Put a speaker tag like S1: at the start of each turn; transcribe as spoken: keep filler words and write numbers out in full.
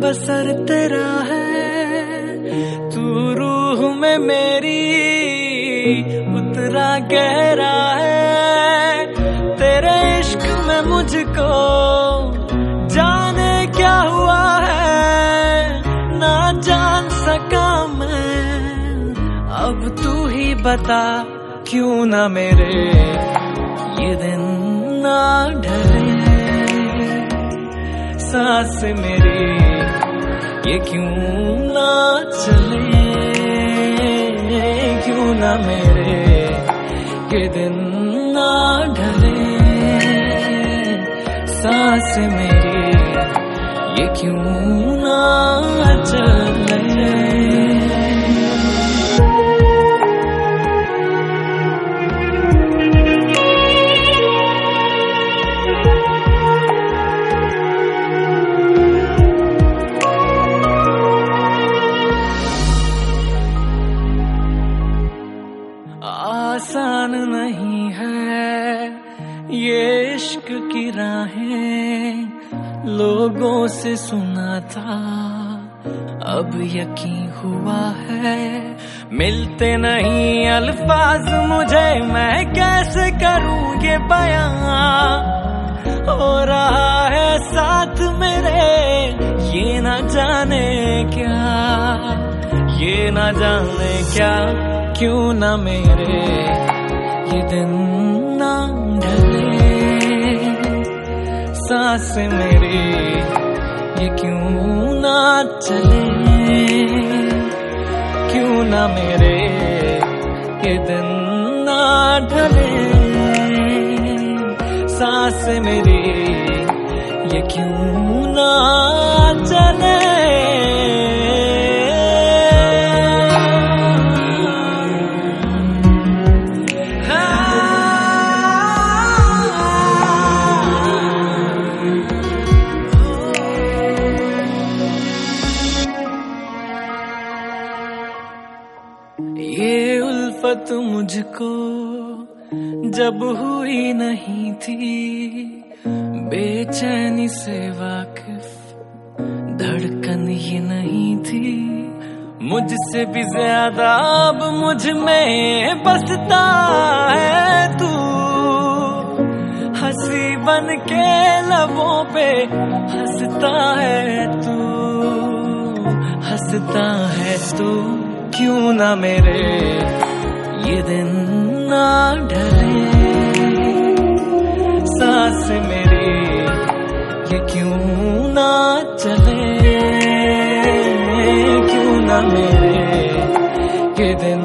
S1: बसर तेरा है, तू रूह में मेरी उतरा गहरा है। तेरे इश्क में मुझको जाने क्या हुआ है, ना जान सका मैं। अब तू ही बता क्यों ना मेरे ये दिन ना ढले, सांस मेरी ये क्यों ना चले, क्यों ना मेरे ये दिन ना ढले, सांस मेरी ये क्यों ना चले। आसान नहीं है ये इश्क की राहें, लोगों से सुना था अब यकीन हुआ है। मिलते नहीं अल्फाज मुझे, मैं कैसे करूं ये बयां। हो रहा है साथ मेरे ये ना जाने क्या, ये ना जाने क्या। क्यों ना मेरे ये दिन ना ढले, सांस मेरी ये क्यों ना चले, क्यों ना मेरे ये दिन ना ढले, सांस मेरी ये क्यों ना चले। ये उल्फत मुझको जब हुई नहीं थी, बेचैनी से वाकिफ धड़कन ये नहीं थी। मुझसे भी ज्यादा अब मुझ में बसता है तू, हंसी बन के लबों पे हंसता है तू, हंसता है तू। क्यों ना मेरे ये दिन ना ढले, सांस मेरी ये क्यों ना चले, क्यों ना मेरे ये दिन